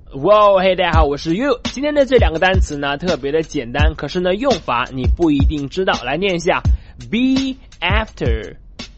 哇，嘿，大家好，我是 You。今天的这两个单词呢，特别的简单，可是呢，用法你不一定知道。来念一下 ：be after,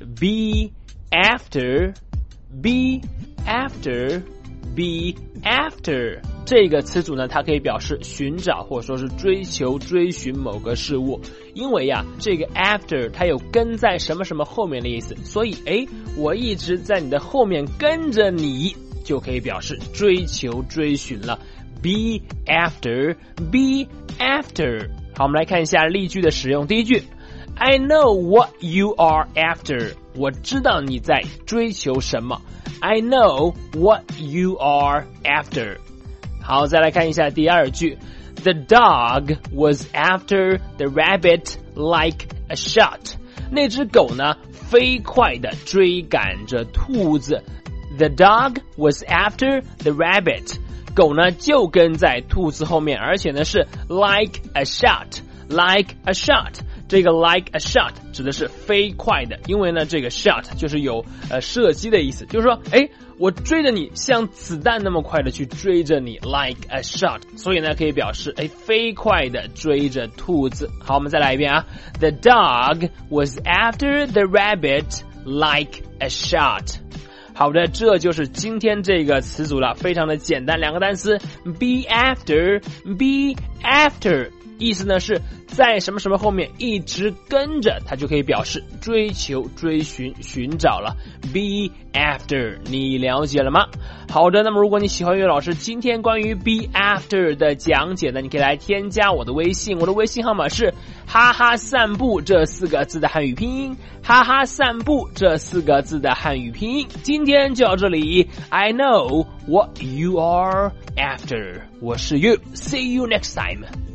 be after, be after, be after。这个词组呢，它可以表示寻找或者说是追求、追寻某个事物。因为呀，这个 after 它有跟在什么什么后面的意思，所以我一直在你的后面跟着你。就可以表示追求追寻了 be after, be after。 好，我们来看一下例句的使用。第一句 I know what you are after， 我知道你在追求什么。 I know what you are after。 好，再来看一下第二句 The dog was after the rabbit like a shot， 那只狗呢飞快地追赶着兔子。The dog was after the rabbit， 狗呢就跟在兔子后面，而且呢是 like a shot， like a shot。 这个 like a shot 指的是飞快的，因为呢这个 shot 就是有射击的意思，就是说我追着你像子弹那么快的去追着你 like a shot， 所以呢可以表示飞快的追着兔子。好，我们再来一遍啊 The dog was after the rabbit like a shot。好的，这就是今天这个词组了，非常的简单，两个单词 be after, be after， 意思呢是在什么什么后面一直跟着，它就可以表示追求、追寻、寻找了。be after， 你了解了吗？好的，那么如果你喜欢岳老师今天关于 be after 的讲解呢，你可以来添加我的微信，我的微信号码是哈哈散步这4个字的汉语拼音，哈哈散步这4个字的汉语拼音。今天就到这里 I know what you are after， 我是 You， see you next time。